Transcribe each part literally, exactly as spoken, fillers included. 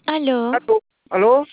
Aló, ¿Aló? ¿Aló?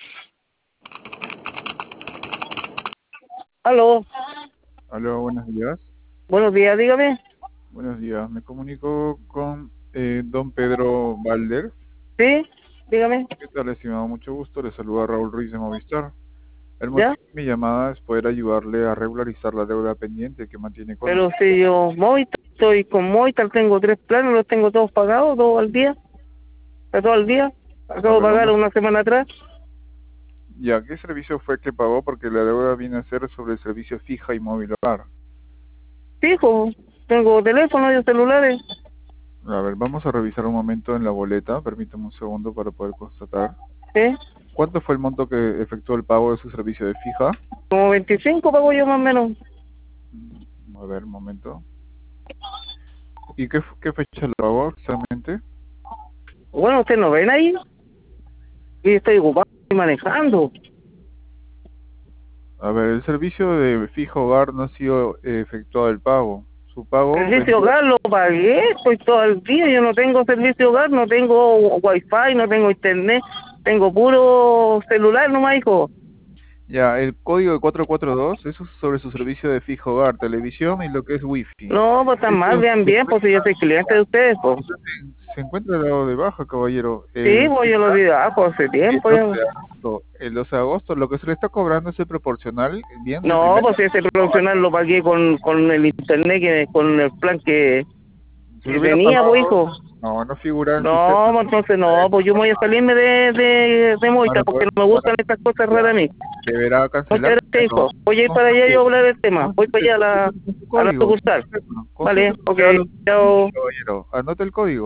¿Aló? Aló, buenos días. Buenos días, dígame. Buenos días. Me comunico con eh, don Pedro Valder. ¿Sí? Dígame. ¿Qué tal, estimado? Mucho gusto. Le saluda Raúl Ruiz de Movistar. El ¿Ya? motivo de mi llamada es poder ayudarle a regularizar la deuda pendiente que mantiene con Pero nosotros. si yo Movistar, estoy con Movistar, tengo tres planes, los tengo todos pagados, todos al día. Está todo al día. A Acabo de ver, pagar vamos. una semana atrás. ¿Ya qué servicio fue que pagó? Porque la deuda viene a ser sobre el servicio fija y móvil hogar. Fijo, tengo teléfono y celulares. A ver, vamos a revisar un momento en la boleta. Permítame un segundo para poder constatar. ¿Sí? ¿Cuánto fue el monto que efectuó el pago de su servicio de fija? Como veinticinco pago yo más o menos. Mm, A ver, un momento. ¿Y qué, f- qué fecha lo pagó exactamente? Bueno, ¿ustedes no ven ahí? Y estoy ocupado y manejando. A ver, el servicio de fijo hogar no ha sido eh, efectuado el pago. Su pago Servicio vendría... hogar lo pagué, estoy todo al día, yo no tengo servicio hogar, no tengo wifi, no tengo internet, tengo puro celular nomás, hijo. Ya, el código de cuatrocientos cuarenta y dos, eso es sobre su servicio de fijo hogar, televisión y lo que es wifi. No, pues tan mal, Esto vean se bien, pues si yo encuentra, soy cliente de ustedes, pues. usted se, se encuentra dado de baja, caballero. Sí, El pues yo lo plan di de abajo hace el tiempo doce ya. de agosto. El doce de agosto, lo que se le está cobrando es el proporcional, bien, del No, primer pues si ese profesional lo pagué con, con el internet, que con el plan que, si lo que hubiera tenía, pues pagado, hijo. no, no figura en No, sistema. pues entonces no, pues yo me voy a salirme de, de, de Movistar Para porque poder, no me para, gustan estas cosas raras a mí. deberá Muchas cancelar gracias, primero. hijo. Voy a ir para allá y Consulte, voy a hablar del tema. Voy para consulte, allá a la, consulte con su a la código, no hay sucursal. problema. Vale, Consulte ok, porque da los chao. servicios, caballero. Anote el código.